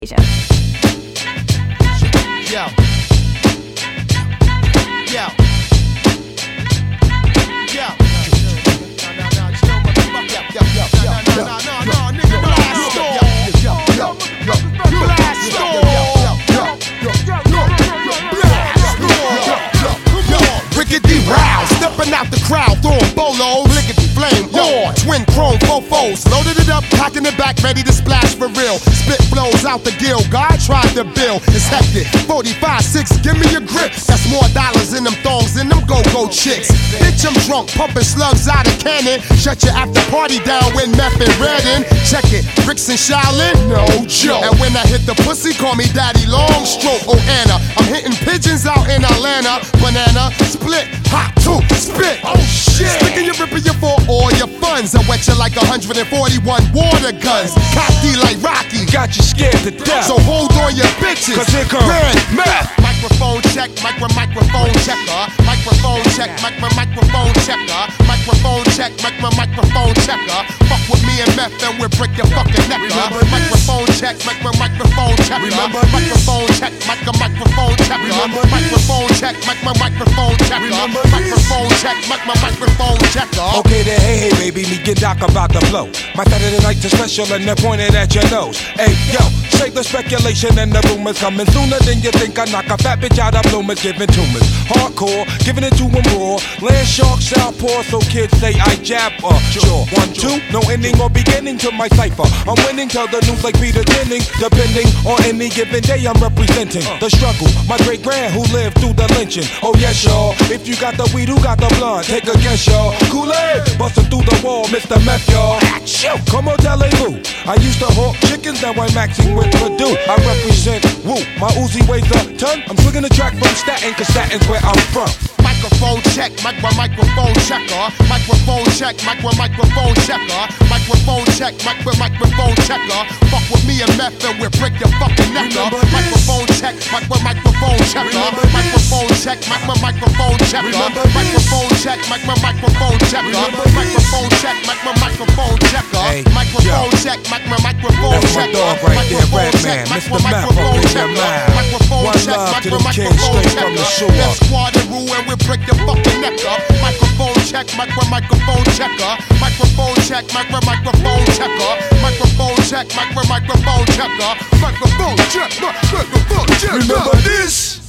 Yo. Yo. Rickety row, stepping out the crowd, throwing bolos, lickety flame, war, twin chrome fofos, loaded it up, packing it back, ready to splash for real. Spit blows out the gill, God tried to build, it's hectic. 45-6, give me a grip. That's more dollars in them thongs than them go-go chicks. Bitch, I'm drunk, pumping slugs out of cannon. Shut your after party down with meth and red in. Check it, bricks and Shaolin, no joke. And when I hit the pussy, call me Daddy Long Stroke. Oh Anna, I'm hitting pigeons out in Atlanta. Banana, split, hot, two, spit. Oh shit. Sticking your ripper you for all your funds. I wet you like 141 water guns. Cocky like Rocky. Got you scared to death. So hold on your bitches. Cause here comes meth. Microphone check, microphone checker. Microphone check, microphone checker. Microphone check, microphone checker. Fuck with me and meth and we'll break your fucking neck. Microphone check, microphone checker. Microphone check, microphone checker. Microphone check, microphone checker. Microphone check, microphone checker. Okay then, hey baby, me get Doc about to blow. My Saturday night's a special and they're pointed at your nose. Hey yo, save the speculation and the rumors coming sooner than you think. I knock a fat bitch out of bloomers, giving tumors. Hardcore, giving it to them raw. Land shark, southpaw, so kids say I jab jaw. 1, 2, no ending or beginning to my cipher. I'm winning, tell the news like Peter Jennings. Depending on any given day, I'm representing the struggle. My great grand who lived through the lynching. Oh yes, y'all. If you got the weed, who got the blunt? Take a guess, y'all. Kool-Aid, busting through the wall, Mr. Meth, y'all. Come on, tell who. I used to hawk chickens, now I'm maxing with Purdue. I represent Woo. My Uzi weighs a ton. I'm swinging the track from Staten, cause Staten's where I'm from. Microphone check, microphone checker. Microphone check, microphone checker. Microphone check, microphone checker. Fuck with me and meth and we'll break your fucking neck up. Microphone check, microphone checker. Microphone check, microphone checker. Microphone check, microphone checker. Microphone check, microphone checker. Microphone check, microphone checker. Microphone check, microphone checker. Microphone check, microphone checker. That's squad and rule and we'll break your fucking neck up. Microphone check, microphone checker. Microphone check, microphone checker. Microphone check, microphone checker. Microphone check, microphone checker. Remember this?